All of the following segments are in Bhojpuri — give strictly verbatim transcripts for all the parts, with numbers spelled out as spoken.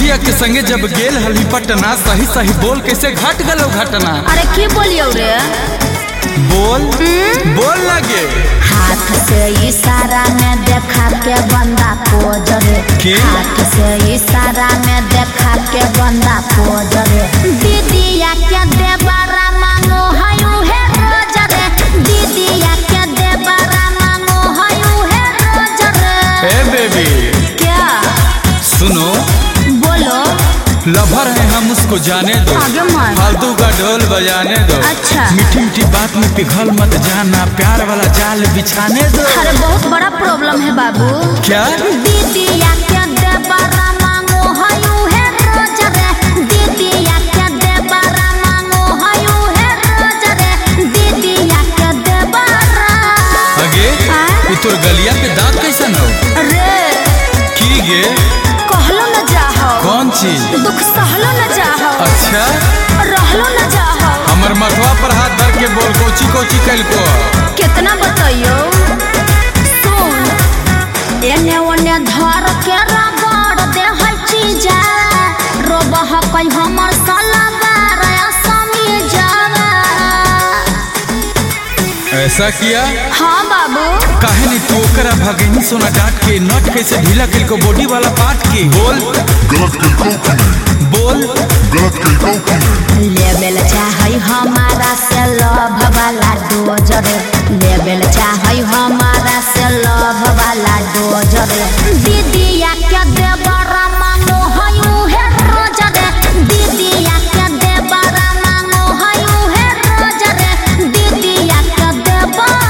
मुखिया के संगे जब गेल हली पटना, सही सही बोल कैसे घट गलो घटना। अरे की बोलियो रे? बोल बोल लगे। हाथ से इशारा में देखा के बंदा को जरे, हाथ से इशारा में देखा के बंदा को जरे। दीदिया के देबारा मांगो हयू है रोज रे, दीदिया के देबारा मांगो हयू है रोज रे। ए बेबी क्या? सुनो बोलो। लभर है हम उसको जाने दो, फालतू का ढोल बजाने दो। अच्छा। मीठी मीठी बात में पिघल मत जाना, प्यार वाला जाल बिछाने दो। अरे बहुत बड़ा प्रॉब्लम है बाबू। क्या? दीदिया के देबारा मांगो हयू है रोज रे, दीदिया के देबारा मांगो हयू है रोज रे, दीदिया के देबारा। अगे ये तोर गलिया पे दाग कैसन हो रे? की गे? कहलो न जाहो। कौन चीज? दुख सहलो न जाहो। अच्छा रहलो न जाहो। हमर मथवा पर हाथ धर के बोल कोची कोची कैल को। कितना बताइयो? सुन एने ओने धर के रगड़ दे है चीजा, रोबह कई हमर सलवार समीजा। ऐसा किया? हाँ बाबू। काहे नहीं तू ओकरा भगनी सोना डांट के नट कैसे ढीला कैल को बॉडी वाला पार्ट के। बोल गलत कैल को कि नहीं? बोल गलत कैल को कि नहीं? लेबल चाहे हमारा से लव वाला डोज रे, लेबल चाहे हमारा से लव वाला डोज रे। दीदिया के देबारा मांगो हयू है रोज रे, दीदिया के देबारा मांगो हयू है रोज रे, दीदिया के देबारा।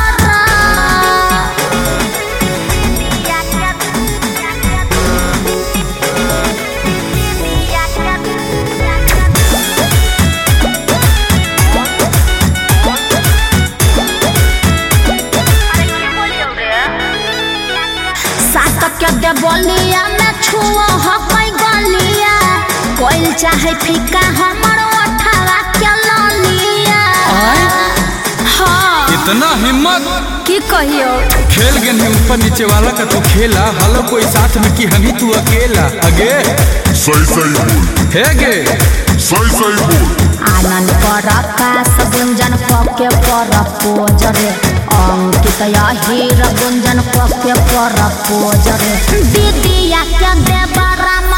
के दे बोलिया में छुओ हो कोई गलिया, कोई चाहे फीका हमर उठावा के ललिया। हाँ इतना हिम्मत की कहियो? खेल गए नहीं ऊपर नीचे वाला का तू खेला, हलो कोई साथ में की हनी तू अकेला। अगे सही सही बोल। है गे सही सही बोल। आनंद पर आकाश गुंजन पके पर पोजरे, अंकित हीर गुंजन पके पर पोजरे। दीदिया के देबारा